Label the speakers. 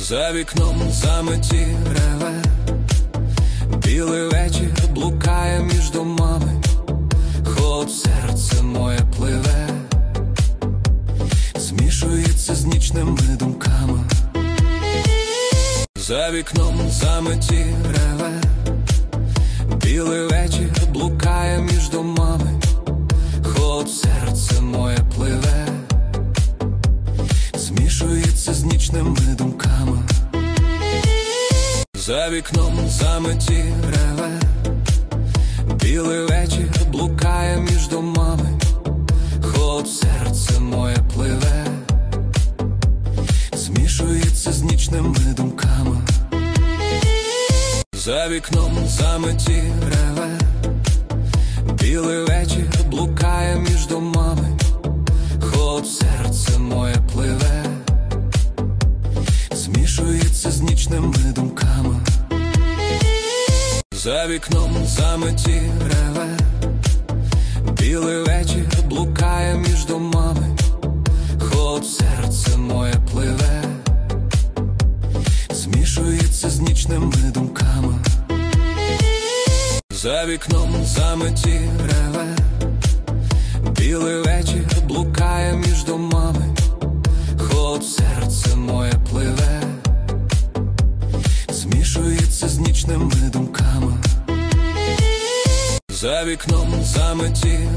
Speaker 1: За вікном заметі реве, білий вечір блукає між домами, холод серце моє пливе, змішується з нічними думками. За вікном заметі реве, білий вечір блукає між домами, холод серце моє пливе, змішується з нічними думками. За вікном заметі реве, білий вечір блукає між домами, холод серце моє пливе, змішується з нічними думками. За вікном заметі реве, білий вечір блукає між домами, холод серце моє пливе, змішується з нічними думками. За вікном заметі реве, білий вечір блукає між домами, холод серце моє пливе, змішується з нічними думками. За вікном заметі реве, білий вечір блукає між домами, холод серце моє пливе, змішується з нічними думками. За вікном заметі